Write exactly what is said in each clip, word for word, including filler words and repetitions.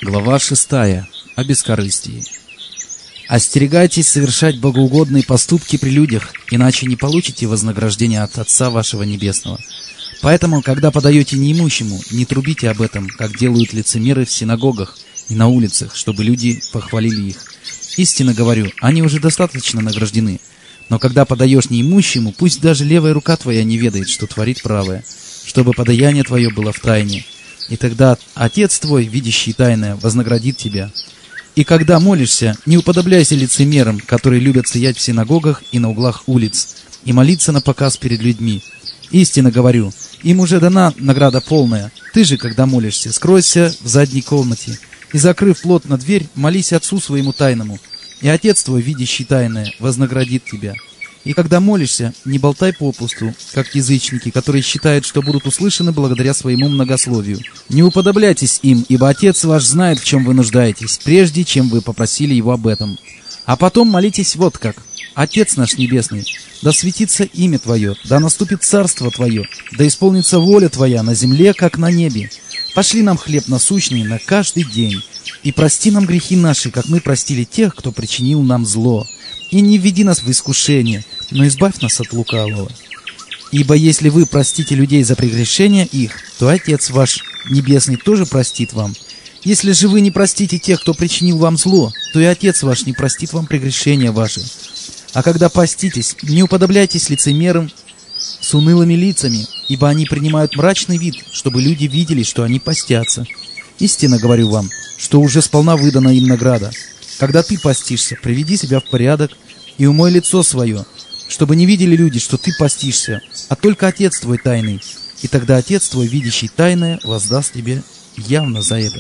Глава шестая. О бескорыстии. Остерегайтесь совершать богоугодные поступки при людях, иначе не получите вознаграждения от Отца вашего Небесного. Поэтому, когда подаете неимущему, не трубите об этом, как делают лицемеры в синагогах и на улицах, чтобы люди похвалили их. Истинно говорю, они уже достаточно награждены. Но когда подаешь неимущему, пусть даже левая рука твоя не ведает, что творит правая, чтобы подаяние твое было в тайне. И тогда Отец твой, видящий тайное, вознаградит тебя. И когда молишься, не уподобляйся лицемерам, которые любят стоять в синагогах и на углах улиц, и молиться напоказ перед людьми. Истинно говорю, им уже дана награда полная. Ты же, когда молишься, скройся в задней комнате, и, закрыв плотно дверь, молись Отцу своему тайному, и Отец твой, видящий тайное, вознаградит тебя. И когда молишься, не болтай попусту, как язычники, которые считают, что будут услышаны благодаря своему многословию. Не уподобляйтесь им, ибо Отец ваш знает, в чем вы нуждаетесь, прежде чем вы попросили Его об этом. А потом молитесь вот как. Отец наш Небесный, да светится имя Твое, да наступит царство Твое, да исполнится воля Твоя на земле, как на небе. Пошли нам хлеб насущный на каждый день, и прости нам грехи наши, как мы простили тех, кто причинил нам зло. И не введи нас в искушение, но избавь нас от лукавого. Ибо если вы простите людей за прегрешения их, то Отец ваш Небесный тоже простит вам. Если же вы не простите тех, кто причинил вам зло, то и Отец ваш не простит вам прегрешения ваши. А когда поститесь, не уподобляйтесь лицемерам с унылыми лицами, ибо они принимают мрачный вид, чтобы люди видели, что они постятся. Истинно говорю вам, что уже сполна выдана им награда. Когда ты постишься, приведи себя в порядок и умой лицо свое, чтобы не видели люди, что ты постишься, а только Отец твой тайный, и тогда Отец твой, видящий тайное, воздаст тебе явно за это.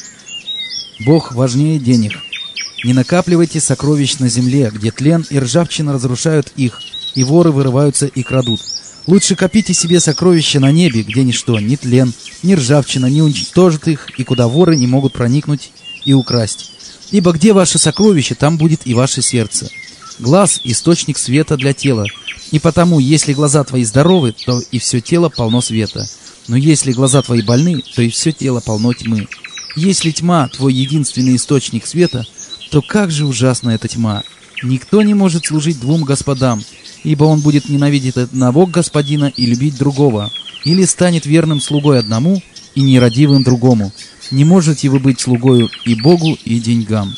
Бог важнее денег. Не накапливайте сокровищ на земле, где тлен и ржавчина разрушают их, и воры вырываются и крадут. Лучше копите себе сокровища на небе, где ничто, ни тлен, ни ржавчина не уничтожит их, и куда воры не могут проникнуть и украсть. Ибо где ваше сокровище, там будет и ваше сердце. Глаз – источник света для тела. И потому, если глаза твои здоровы, то и все тело полно света. Но если глаза твои больны, то и все тело полно тьмы. Если тьма – твой единственный источник света, то как же ужасна эта тьма! Никто не может служить двум господам, ибо он будет ненавидеть одного господина и любить другого, или станет верным слугой одному и нерадивым другому. Не можете вы быть слугою и Богу, и деньгам.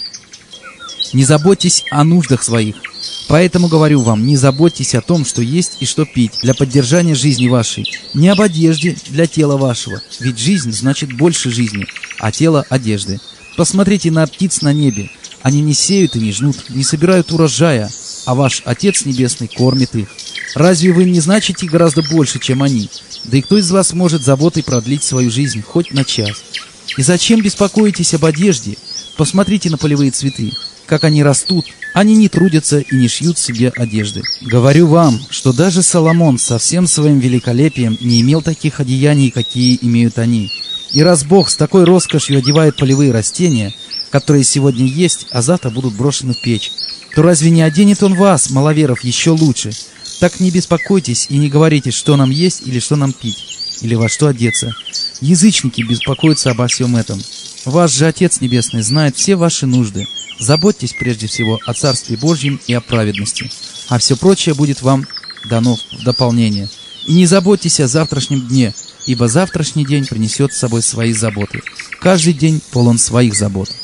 Не заботьтесь о нуждах своих. Поэтому говорю вам, не заботьтесь о том, что есть и что пить для поддержания жизни вашей. Не об одежде для тела вашего, ведь жизнь значит больше жизни, а тело – одежды. Посмотрите на птиц на небе. Они не сеют и не жнут, не собирают урожая, а ваш Отец Небесный кормит их. Разве вы не значите гораздо больше, чем они? Да и кто из вас может заботой продлить свою жизнь хоть на час? И зачем беспокоитесь об одежде? Посмотрите на полевые цветы, как они растут. Они не трудятся и не шьют себе одежды. Говорю вам, что даже Соломон со всем своим великолепием не имел таких одеяний, какие имеют они. И раз Бог с такой роскошью одевает полевые растения, которые сегодня есть, а завтра будут брошены в печь, то разве не оденет Он вас, маловеров, еще лучше? Так не беспокойтесь и не говорите, что нам есть или что нам пить, или во что одеться. Язычники беспокоятся обо всем этом. Ваш же Отец Небесный знает все ваши нужды. Заботьтесь прежде всего о Царстве Божьем и о праведности, а все прочее будет вам дано в дополнение. И не заботьтесь о завтрашнем дне, ибо завтрашний день принесет с собой свои заботы. Каждый день полон своих забот.